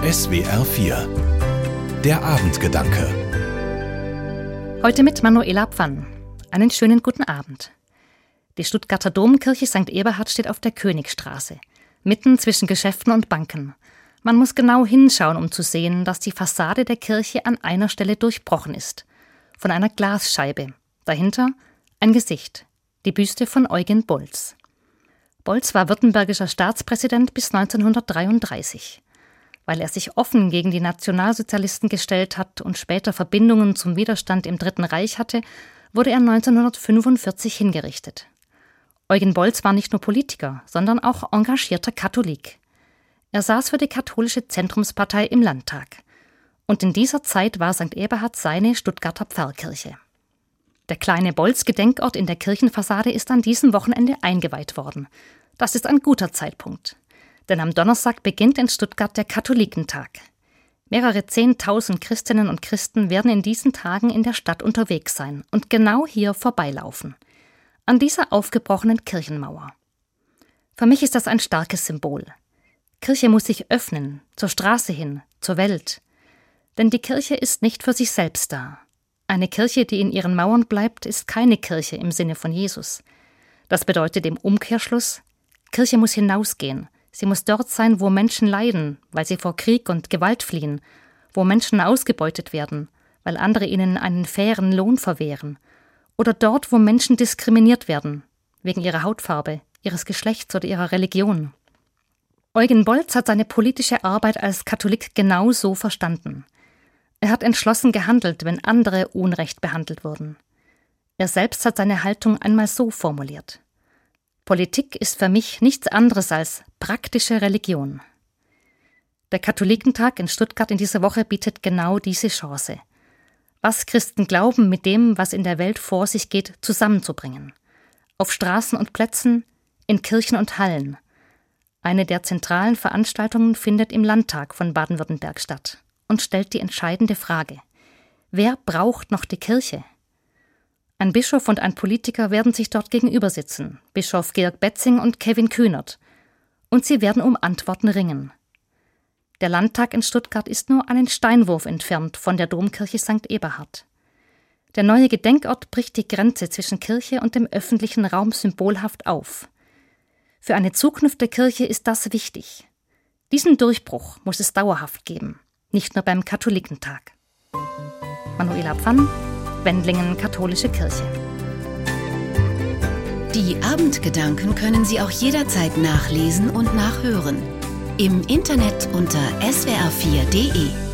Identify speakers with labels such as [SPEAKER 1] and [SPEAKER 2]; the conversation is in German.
[SPEAKER 1] SWR 4 Der Abendgedanke.
[SPEAKER 2] Heute mit Manuela Pfann. Einen schönen guten Abend. Die Stuttgarter Domkirche St. Eberhard steht auf der Königstraße, mitten zwischen Geschäften und Banken. Man muss genau hinschauen, um zu sehen, dass die Fassade der Kirche an einer Stelle durchbrochen ist. Von einer Glasscheibe. Dahinter ein Gesicht. Die Büste von Eugen Bolz. Bolz war württembergischer Staatspräsident bis 1933. Weil er sich offen gegen die Nationalsozialisten gestellt hat und später Verbindungen zum Widerstand im Dritten Reich hatte, wurde er 1945 hingerichtet. Eugen Bolz war nicht nur Politiker, sondern auch engagierter Katholik. Er saß für die katholische Zentrumspartei im Landtag. Und in dieser Zeit war St. Eberhard seine Stuttgarter Pfarrkirche. Der kleine Bolz-Gedenkort in der Kirchenfassade ist an diesem Wochenende eingeweiht worden. Das ist ein guter Zeitpunkt. Denn am Donnerstag beginnt in Stuttgart der Katholikentag. Mehrere 10.000 Christinnen und Christen werden in diesen Tagen in der Stadt unterwegs sein und genau hier vorbeilaufen. An dieser aufgebrochenen Kirchenmauer. Für mich ist das ein starkes Symbol. Kirche muss sich öffnen, zur Straße hin, zur Welt. Denn die Kirche ist nicht für sich selbst da. Eine Kirche, die in ihren Mauern bleibt, ist keine Kirche im Sinne von Jesus. Das bedeutet im Umkehrschluss, Kirche muss hinausgehen. Sie muss dort sein, wo Menschen leiden, weil sie vor Krieg und Gewalt fliehen, wo Menschen ausgebeutet werden, weil andere ihnen einen fairen Lohn verwehren, oder dort, wo Menschen diskriminiert werden, wegen ihrer Hautfarbe, ihres Geschlechts oder ihrer Religion. Eugen Bolz hat seine politische Arbeit als Katholik genau so verstanden. Er hat entschlossen gehandelt, wenn andere unrecht behandelt wurden. Er selbst hat seine Haltung einmal so formuliert: Politik ist für mich nichts anderes als praktische Religion. Der Katholikentag in Stuttgart in dieser Woche bietet genau diese Chance. Was Christen glauben, mit dem, was in der Welt vor sich geht, zusammenzubringen. Auf Straßen und Plätzen, in Kirchen und Hallen. Eine der zentralen Veranstaltungen findet im Landtag von Baden-Württemberg statt und stellt die entscheidende Frage: Wer braucht noch die Kirche? Ein Bischof und ein Politiker werden sich dort gegenüber sitzen, Bischof Georg Betzing und Kevin Kühnert. Und sie werden um Antworten ringen. Der Landtag in Stuttgart ist nur einen Steinwurf entfernt von der Domkirche St. Eberhard. Der neue Gedenkort bricht die Grenze zwischen Kirche und dem öffentlichen Raum symbolhaft auf. Für eine Zukunft der Kirche ist das wichtig. Diesen Durchbruch muss es dauerhaft geben, nicht nur beim Katholikentag. Manuela Pfann, Wendlingen Katholische Kirche.
[SPEAKER 3] Die Abendgedanken können Sie auch jederzeit nachlesen und nachhören. Im Internet unter swr4.de.